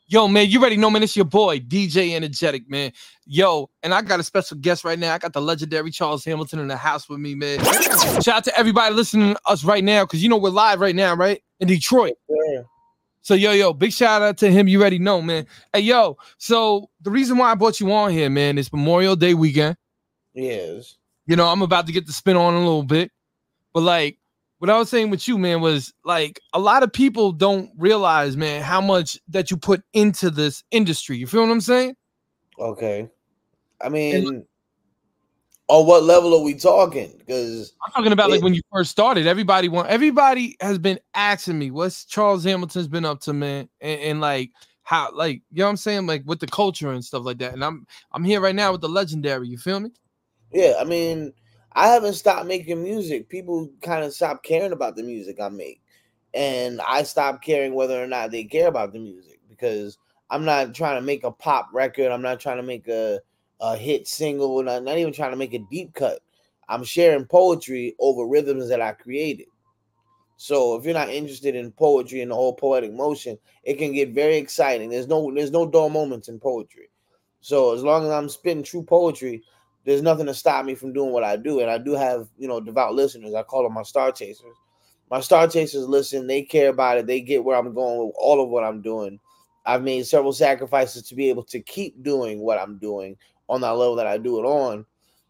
Yo, man, you already know, man. It's your boy, DJ Energetic, man. Yo, and I got a special guest right now. I got the legendary Charles Hamilton in the house with me, man. Shout out to everybody listening to us right now, because you know we're live right now, right? In Detroit. Yeah. So, yo, big shout out to him. You already know, man. Hey, yo, so the reason why I brought you on here, man, is Memorial Day weekend. Yes. You know, I'm about to get the spin on a little bit. But, like, what I was saying with you, man, was like a lot of people don't realize, man, how much that you put into this industry. You feel what I'm saying? Okay. I mean, on what level are we talking? Because I'm talking about like when you first started. Everybody has been asking me what's Charles Hamilton's been up to, man, and like how, like, you know what I'm saying, like with the culture and stuff like that. And I'm here right now with the legendary. You feel me? Yeah, I mean, I haven't stopped making music. People kind of stopped caring about the music I make. And I stopped caring whether or not they care about the music, because I'm not trying to make a pop record. I'm not trying to make a hit single. Not even trying to make a deep cut. I'm sharing poetry over rhythms that I created. So if you're not interested in poetry and the whole poetic motion, it can get very exciting. There's no dull moments in poetry. So as long as I'm spitting true poetry, there's nothing to stop me from doing what I do. And I do have, devout listeners. I call them my star chasers. My star chasers listen, they care about it. They get where I'm going with all of what I'm doing. I've made several sacrifices to be able to keep doing what I'm doing on that level that I do it on.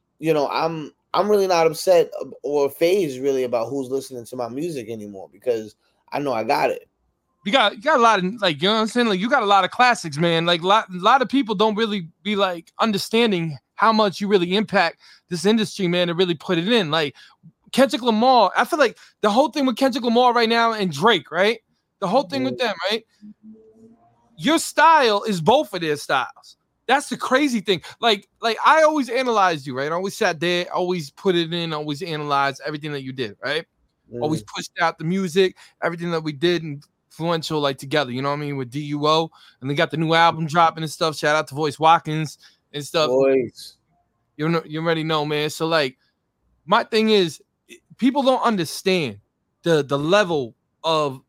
I'm really not upset or phased really about who's listening to my music anymore, because I know I got it. You got a lot of, like, you know what I'm saying? Like, you got a lot of classics, man. Like, a lot of people don't really be like understanding how much you really impact this industry, man, to really put it in. Like Kendrick Lamar, I feel like the whole thing with Kendrick Lamar right now and Drake, right? The whole thing with them, right? Your style is both of their styles. That's the crazy thing. Like I always analyzed you, right? I always sat there, always put it in, always analyzed everything that you did, right? Always pushed out the music, everything that we did, and influential, like, together, you know what I mean, with DUO, and they got the new album dropping and stuff. Shout out to Voice Watkins and stuff. Voice. You already know, man. So, like, my thing is, people don't understand the level of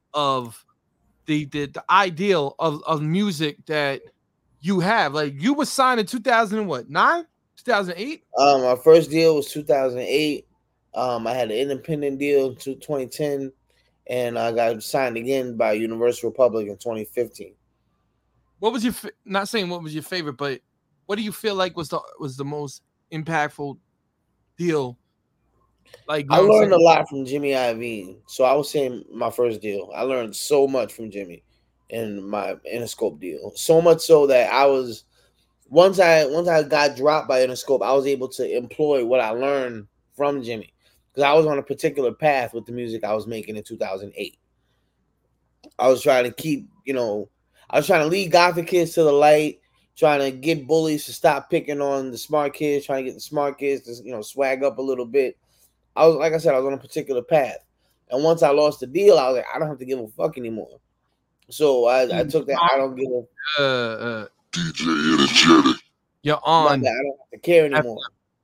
the ideal of music that you have. Like, you were signed in 2009, 2008. My first deal was 2008. I had an independent deal in 2010, and I got signed again by Universal Republic in 2015. What was your not saying what was your favorite, but what do you feel like was the most impactful deal? Like, I learned a lot from Jimmy Iovine. So I was saying my first deal, I learned so much from Jimmy in my Interscope deal. So much so that I was once I got dropped by Interscope, I was able to employ what I learned from Jimmy, because I was on a particular path with the music I was making in 2008. I was trying to keep, I was trying to lead Gothic kids to the light, trying to get bullies to stop picking on the smart kids, trying to get the smart kids to, swag up a little bit. I was, like I said, I was on a particular path. And once I lost the deal, I was like, I don't have to give a fuck anymore. So I took that I don't give a DJ Energetic. You're on. I don't have to care anymore.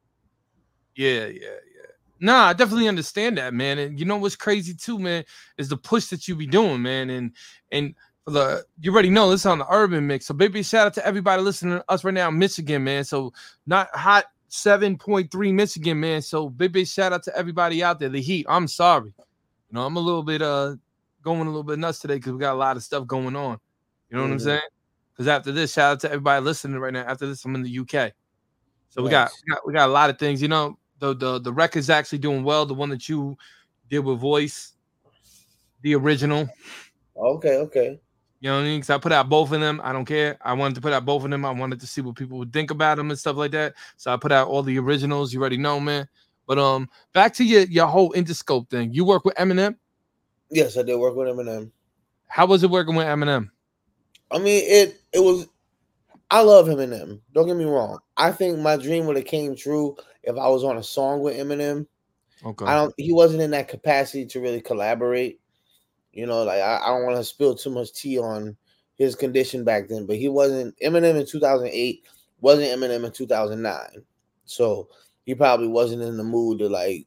Yeah. Nah, I definitely understand that, man. And you know what's crazy too, man, is the push that you be doing, man. And you already know this on the urban mix. So big shout out to everybody listening to us right now in Michigan, man. So not hot 7.3 Michigan, man. So big shout out to everybody out there. The heat. I'm sorry. I'm a little bit going a little bit nuts today because we got a lot of stuff going on. You know what I'm saying? Because after this, shout out to everybody listening right now. After this, I'm in the UK. So we got a lot of things. The record's actually doing well. The one that you did with Voice, the original. Okay. You know what I mean? Because I put out both of them. I don't care. I wanted to put out both of them. I wanted to see what people would think about them and stuff like that. So I put out all the originals. You already know, man. But back to your whole Interscope thing. You work with Eminem? Yes, I did work with Eminem. How was it working with Eminem? I mean, it was. I love Eminem. Don't get me wrong. I think my dream would have came true if I was on a song with Eminem. Okay. He wasn't in that capacity to really collaborate. I don't want to spill too much tea on his condition back then, but he wasn't Eminem in 2008, wasn't Eminem in 2009. So he probably wasn't in the mood to like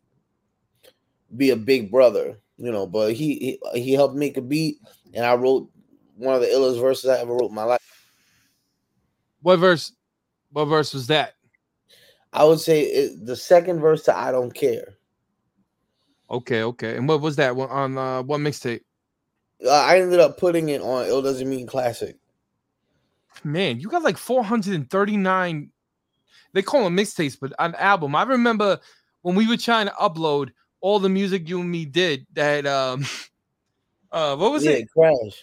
be a big brother, but he helped make a beat, and I wrote one of the illest verses I ever wrote in my life. What verse? What verse was that? I would say the second verse to "I Don't Care." Okay. And what was that one on what mixtape? I ended up putting it on "Ill Doesn't Mean Classic." Man, you got like 439. They call them mixtapes, but an album. I remember when we were trying to upload all the music you and me did. That what was it? Crash.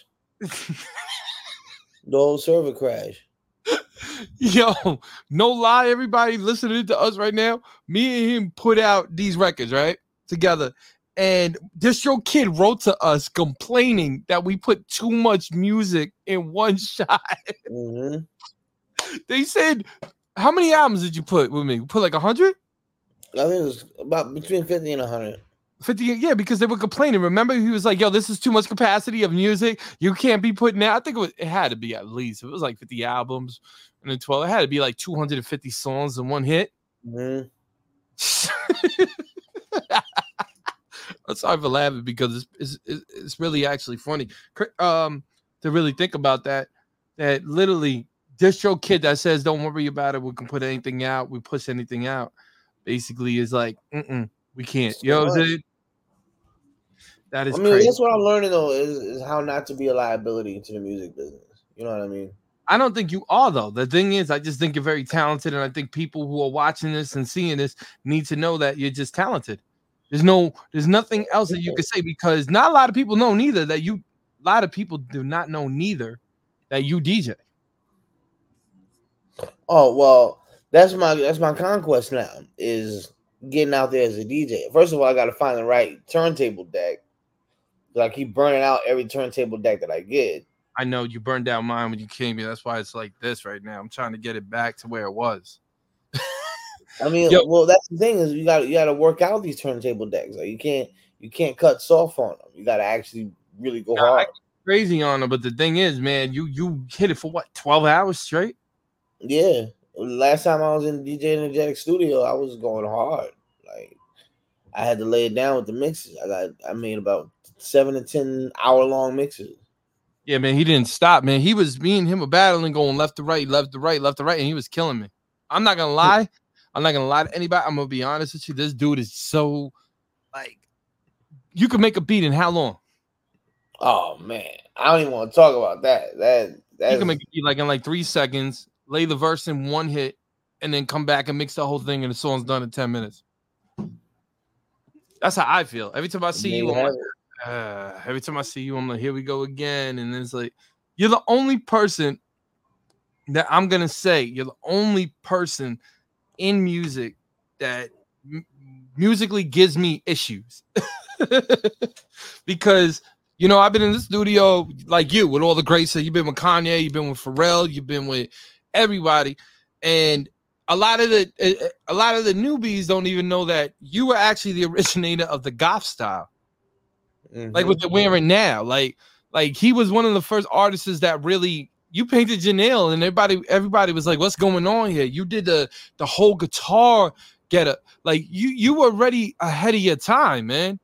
The whole server crash. Yo, no lie, everybody listening to us right now. Me and him put out these records right together, and Distro Kid wrote to us complaining that we put too much music in one shot. Mm-hmm. They said, "How many albums did you put with me? You put like 100?" I think it was about between 50 and 100. 50, yeah, because they were complaining. Remember, he was like, "Yo, this is too much capacity of music. You can't be putting out." I think it had to be at least. It was like 50 albums and then 12. It had to be like 250 songs in one hit. Mm-hmm. I'm sorry for laughing because it's really actually funny. To really think about that literally Distro Kid that says, "Don't worry about it. We can put anything out. We push anything out." Basically, is like, we can't. You know what I'm saying? That is crazy. That's what I'm learning though is how not to be a liability to the music business. You know what I mean? I don't think you are though. The thing is, I just think you're very talented, and I think people who are watching this and seeing this need to know that you're just talented. There's nothing else that you can say because not a lot of people know neither that you. A lot of people do not know neither that you DJ. Oh well, that's my conquest now is getting out there as a DJ. First of all, I got to find the right turntable deck. I keep burning out every turntable deck that I get. I know you burned down mine when you came here. That's why it's like this right now. I'm trying to get it back to where it was. I mean, well, that's the thing is you got to work out these turntable decks. Like you can't cut soft on them. You got to actually really go hard. Crazy on them, but the thing is, man, you hit it for what 12 hours straight? Yeah. Last time I was in the DJ Energetic studio, I was going hard. Like I had to lay it down with the mixes. I made about 7 to 10 hour long mixes. Yeah, man, he didn't stop, man. Me and him were battling, going left to right, and he was killing me. I'm not gonna lie. I'm not gonna lie to anybody. I'm gonna be honest with you. This dude is so like you can make a beat in how long? Oh man, I don't even want to talk about that. You can make a beat like in like 3 seconds, lay the verse in one hit, and then come back and mix the whole thing, and the song's done in 10 minutes. That's how I feel. Every time I see you, I'm like, every time I see you, I'm like, here we go again. And then it's like, you're the only person that I'm going to say, you're the only person in music that musically gives me issues. Because, you know, I've been in the studio like you with all the greats. So you've been with Kanye, you've been with Pharrell, you've been with everybody. And a lot of the newbies don't even know that you were actually the originator of the goth style. Mm-hmm. Like what they're wearing now. Like he was one of the first artists that really you painted Janelle and everybody was like, what's going on here? You did the whole guitar getup. Like you were already ahead of your time, man.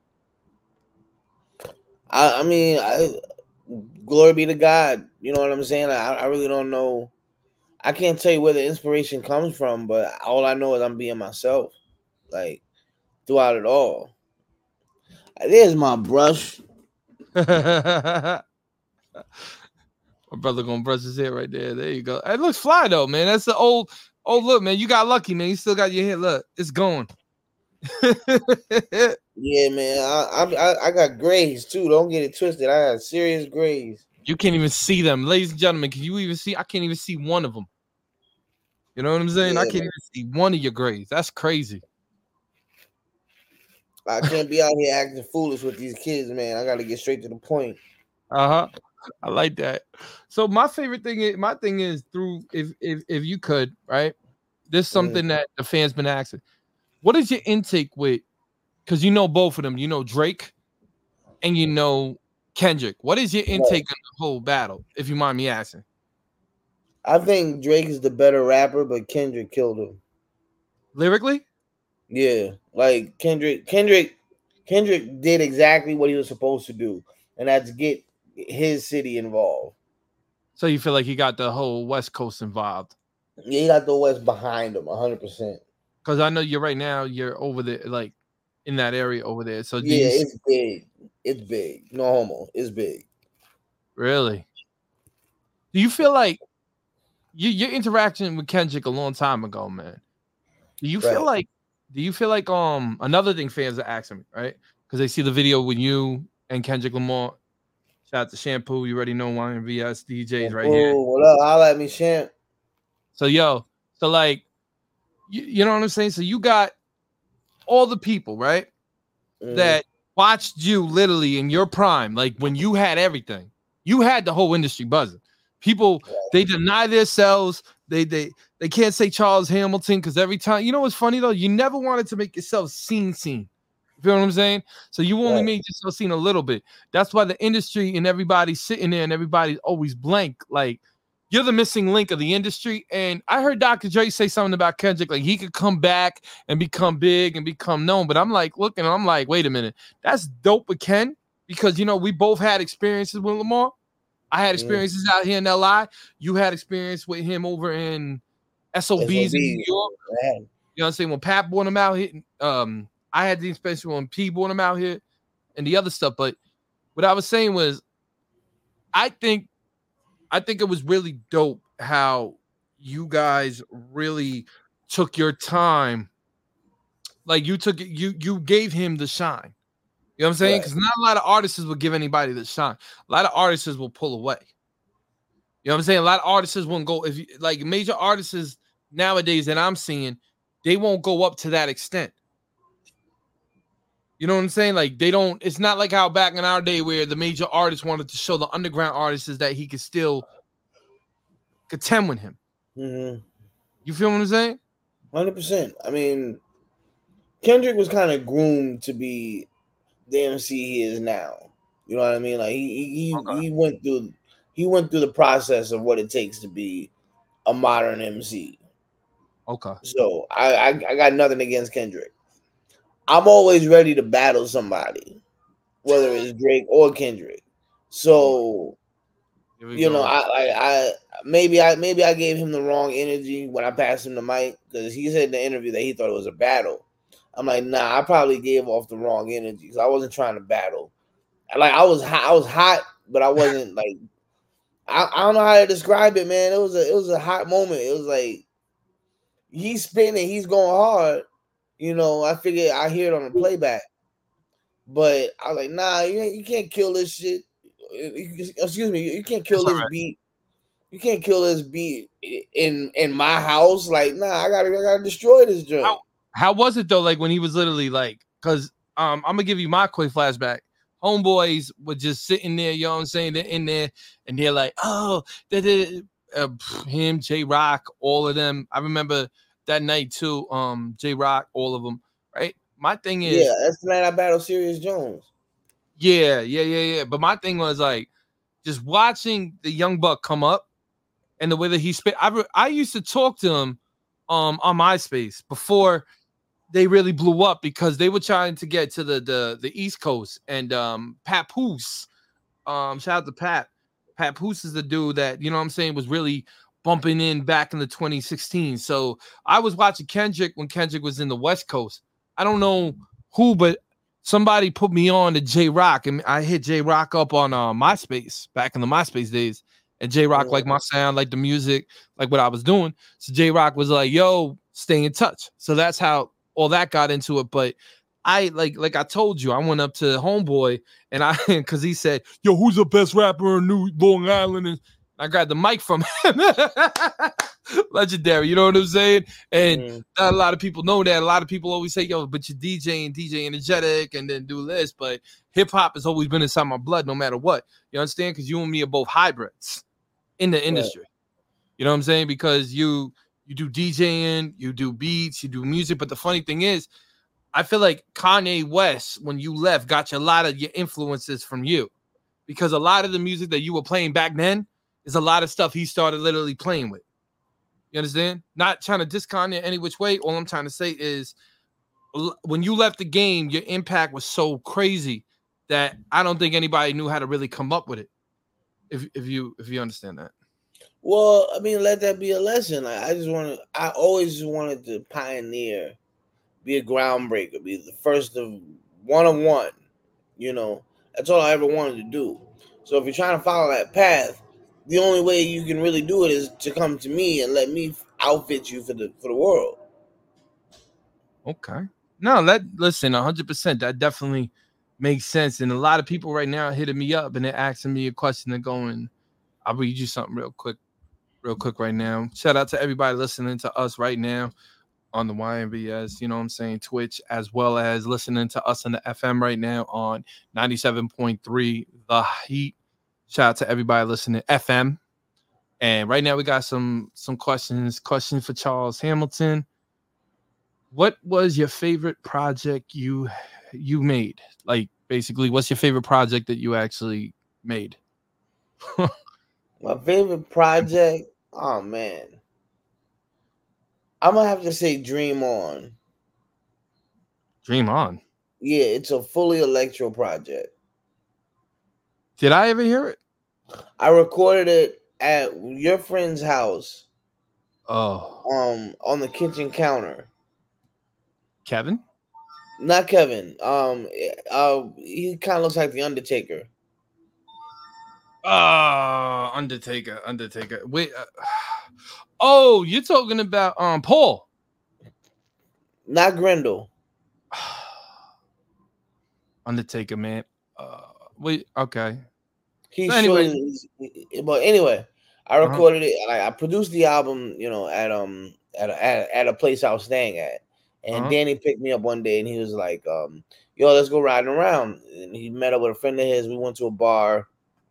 I mean, glory be to God. You know what I'm saying? I really don't know. I can't tell you where the inspiration comes from, but all I know is I'm being myself, like throughout it all. There's my brush. My brother gonna brush his hair right there. There you go. It looks fly though, man. That's the old look, man. You got lucky, man. You still got your hair. Look, it's going. Yeah, man. I got grays too. Don't get it twisted. I got serious grays. You can't even see them, ladies and gentlemen. Can you even see? I can't even see one of them. You know what I'm saying? Yeah, I can't even see one of your grays. That's crazy. I can't be out here acting foolish with these kids, man. I got to get straight to the point. I like that. So my thing is through if you could, right? There's something that the fans been asking. What is your intake with? Because you know both of them. You know Drake and you know Kendrick. What is your intake on the whole battle, if you mind me asking? I think Drake is the better rapper, but Kendrick killed him. Lyrically? Yeah. Like Kendrick did exactly what he was supposed to do, and that's get his city involved. So you feel like he got the whole West Coast involved? Yeah, he got the West behind him 100%. Because I know you're right now. You're over there, like in that area over there. So do Yeah, you it's big. It's big. No homo. It's big. really? Do you feel like your interaction with Kendrick a long time ago, man? Do you feel Right. like? Do you feel like another thing fans are asking me, right? Because they see the video with you and Kendrick Lamar. Shout out to Shampoo. You already know YNVS DJs right here. Oh, what up? Holla at me, champ. So so like, you know what I'm saying? So you got all the people, right? That watched you literally in your prime, like when you had everything. You had the whole industry buzzing. People, they deny themselves. They can't say Charles Hamilton because every time, you know what's funny though? You never wanted to make yourself seen. You feel what I'm saying? So you only made yourself seen a little bit. That's why the industry and everybody's sitting there and everybody's always blank. Like, you're the missing link of the industry. And I heard Dr. Dre say something about Kendrick, like he could come back and become big and become known. But I'm like, looking, I'm like, wait a minute, that's dope with Ken, because you know we both had experiences with Lamar. I had experiences out here in LI. You had experience with him over in SOBs in New York. You know what I'm saying? When Pat brought him out here, I had the experience when P brought him out here and the other stuff. But what I was saying was, I think it was really dope how you guys really took your time. Like you gave him the shine. You know what I'm saying? Because not a lot of artists will give anybody the shine. A lot of artists will pull away. You know what I'm saying? A lot of artists won't go, if you, like major artists nowadays that I'm seeing, they won't go up to that extent. You know what I'm saying? Like they don't, it's not like how back in our day where the major artists wanted to show the underground artists is that he could still contend with him. You feel what I'm saying? 100%. I mean, Kendrick was kind of groomed to be the MC he is now. You know what I mean? Like he went through the process of what it takes to be a modern MC. Okay. So I got nothing against Kendrick. I'm always ready to battle somebody, whether it's Drake or Kendrick. So you know, I maybe I gave him the wrong energy when I passed him the mic, because he said in the interview that he thought it was a battle. I'm like, nah, I probably gave off the wrong energy because I wasn't trying to battle. Like I was hot, but I wasn't like, I don't know how to describe it, man. It was a hot moment. It was like he's spinning, he's going hard. You know, I figured I hear it on the playback, but I was like, nah, you can't kill this shit. Excuse me, you can't kill this beat. You can't kill this beat in my house. Like, nah, I gotta destroy this joint. How was it though? Like when he was literally like, because I'm gonna give you my quick flashback. Homeboys were just sitting there, you know what I'm saying? They're in there and they're like, oh, him, J Rock, all of them. I remember that night too. J Rock, all of them, right? My thing is, that's the night I battled Serious Jones. Yeah. But my thing was like just watching the young buck come up and the way that he spit. I used to talk to him on MySpace before they really blew up, because they were trying to get to the East Coast, and Papoose, shout out to Papoose is the dude that, you know what I'm saying, was really bumping in back in the 2016. So I was watching Kendrick when Kendrick was in the West Coast. I don't know who, but somebody put me on to J Rock, and I hit J Rock up on MySpace back in the MySpace days. And J Rock liked my sound, like the music, like what I was doing. So J Rock was like, yo, stay in touch. So that's how all that got into it. But I like I told you, I went up to Homeboy and because he said, yo, who's the best rapper in New Long Island? And I grabbed the mic from him. Legendary, you know what I'm saying? And not a lot of people know that. A lot of people always say, yo, but you're DJ energetic and then do this. But hip hop has always been inside my blood no matter what. You understand? Because you and me are both hybrids in the industry. Right. You know what I'm saying? Because you do DJing, you do beats, you do music. But the funny thing is, I feel like Kanye West, when you left, got you a lot of your influences from you. Because a lot of the music that you were playing back then is a lot of stuff he started literally playing with. You understand? Not trying to diss Kanye any which way. All I'm trying to say is when you left the game, your impact was so crazy that I don't think anybody knew how to really come up with it. If you understand that. Well, I mean, let that be a lesson. Like, I always wanted to pioneer, be a groundbreaker, be the first of one. You know, that's all I ever wanted to do. So if you're trying to follow that path, the only way you can really do it is to come to me and let me outfit you for the world. Okay. No, listen, 100%. That definitely makes sense. And a lot of people right now are hitting me up and they're asking me a question. They're going, I'll read you something real quick right now. Shout out to everybody listening to us right now on the YNBS, you know what I'm saying, Twitch, as well as listening to us on the FM right now on 97.3 The Heat. Shout out to everybody listening FM. And right now we got some questions. Question for Charles Hamilton. What was your favorite project you made? Like basically, what's your favorite project that you actually made? My favorite project, oh man, I'm gonna have to say Dream On. Dream On. Yeah, it's a fully electro project. Did I ever hear it? I recorded it at your friend's house. Oh, On the kitchen counter. Kevin? Not Kevin. He kind of looks like the Undertaker. Undertaker. Wait. Oh, you're talking about Paul. Not Grendel. Undertaker, man. Wait. Okay. He So anyway, but anyway, I recorded it. I produced the album, you know, at a place I was staying at, and Danny picked me up one day, and he was like, "Yo, let's go riding around." And he met up with a friend of his. We went to a bar,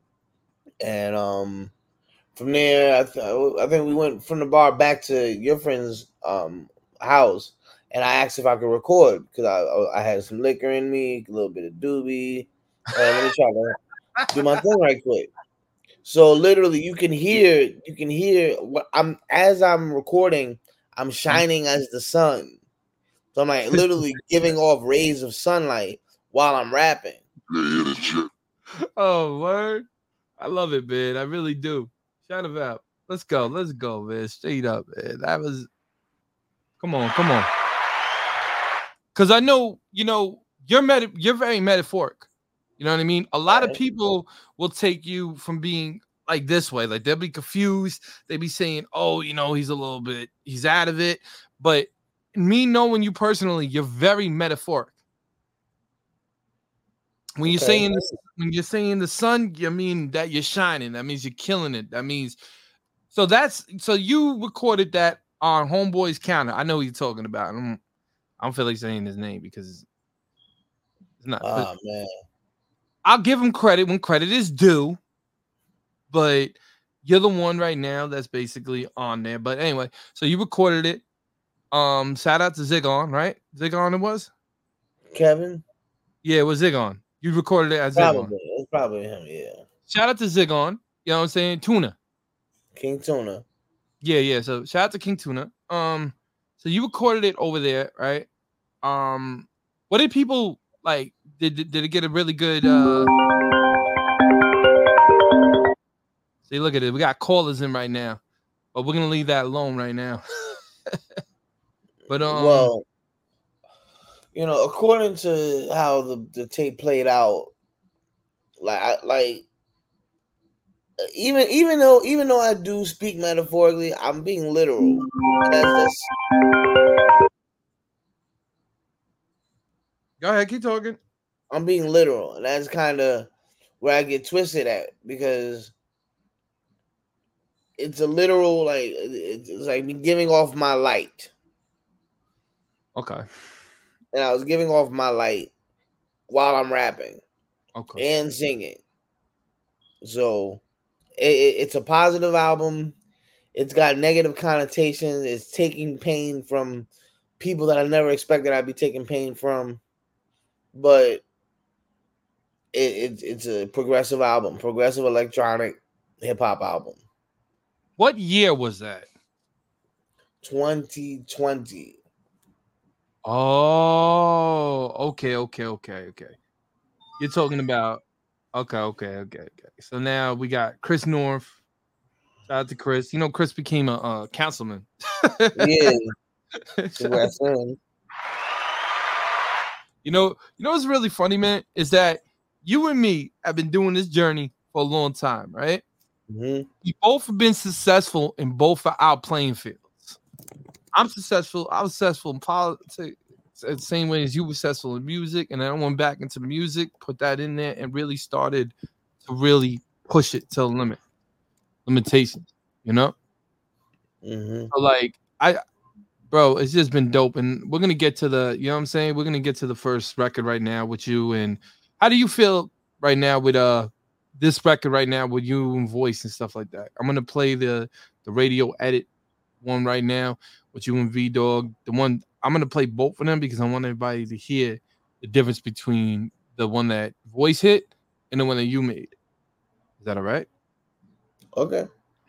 and from there, I think we went from the bar back to your friend's house, and I asked if I could record because I had some liquor in me, a little bit of doobie. Let me try to do my thing right quick. So literally, you can hear what I'm recording. I'm shining as the sun, so I'm like literally giving off rays of sunlight while I'm rapping. Oh, word! I love it, man. I really do. Shout it out. Let's go, man. Straight up, man. That was. Come on. Because I know, you know, you're very metaphoric. You know what I mean? A lot of people will take you from being like this way. Like they'll be confused. They be saying, oh, you know, he's out of it. But me knowing you personally, you're very metaphoric. When you're saying the sun, you mean that you're shining. That means you're killing it. That means so you recorded that on Homeboy's Counter. I know what you're talking about. I don't feel like saying his name because it's not. Oh man. I'll give him credit when credit is due, but you're the one right now that's basically on there. But anyway, so you recorded it. Shout out to Zigon, right? Zigon it was? Kevin? Yeah, it was Zigon. You recorded it as Zigon. It's probably him, yeah. Shout out to Zigon. You know what I'm saying? Tuna. King Tuna. Yeah. So shout out to King Tuna. So you recorded it over there, right? What did people like? Did it get a really good See, look at it. We got callers in right now, but we're gonna leave that alone right now. But well, you know, according to how the tape played out, even though I do speak metaphorically, I'm being literal. Go ahead, keep talking. I'm being literal, and that's kind of where I get twisted at because it's a literal it's like me giving off my light. Okay. And I was giving off my light while I'm rapping. Okay. And singing. So it's a positive album. It's got negative connotations. It's taking pain from people that I never expected I'd be taking pain from. But it's a progressive album, progressive electronic hip hop album. What year was that? 2020. Oh, okay. You're talking about okay. So now we got Chris North. Shout out to Chris. You know, Chris became a councilman. Yeah, Shout congrats to him. You know what's really funny, man, is that you and me have been doing this journey for a long time, right? Mhm. We both have been successful in both of our playing fields. I'm successful. I was successful in politics, the same way as you were successful in music, and then I went back into music, put that in there, and really started to really push it to the limitations. You know, Mhm. so like bro, it's just been dope, and we're gonna get to the, you know what I'm saying? We're gonna get to the first record right now with you. And how do you feel right now with this record right now with you and voice and stuff like that? I'm gonna play the radio edit one right now with you and V Dog. The one I'm gonna play both of them because I want everybody to hear the difference between the one that voice hit and the one that you made. Is that all right? Okay.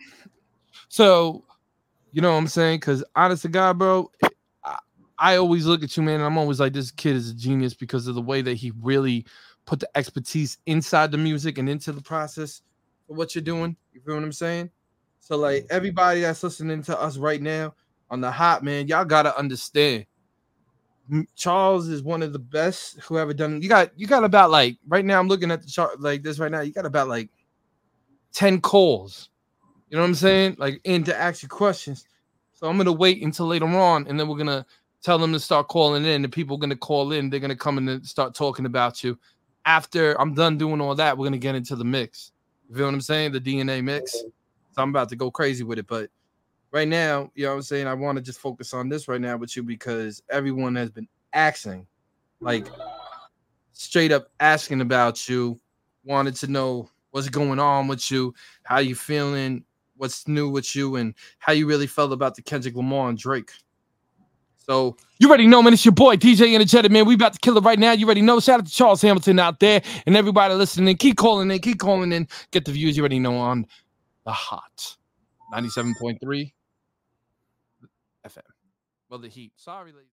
So, you know what I'm saying? Because honest to God, bro, I always look at you, man, and I'm always like, this kid is a genius because of the way that he really put the expertise inside the music and into the process of what you're doing. You feel what I'm saying? So, like, everybody that's listening to us right now on the hot, man, y'all gotta understand. Charles is one of the best who ever done. You got about, like, right now. I'm looking at the chart like this right now. You got about like 10 calls. You know what I'm saying? Like, in to ask you questions. So I'm gonna wait until later on, and then we're gonna tell them to start calling in. The people are gonna call in. They're gonna come in and start talking about you. After I'm done doing all that, we're gonna get into the mix. You feel what I'm saying? The DNA mix. So I'm about to go crazy with it. But right now, you know what I'm saying? I want to just focus on this right now with you because everyone has been asking, like straight up asking about you, wanted to know what's going on with you, how you feeling, what's new with you, and how you really felt about the Kendrick Lamar and Drake. So you already know, man. It's your boy DJ Energetic, man. We about to kill it right now. You already know. Shout out to Charles Hamilton out there and everybody listening. Keep calling in, keep calling in. Get the views you already know on the hot 97.3 FM. Well, the heat. Sorry, ladies.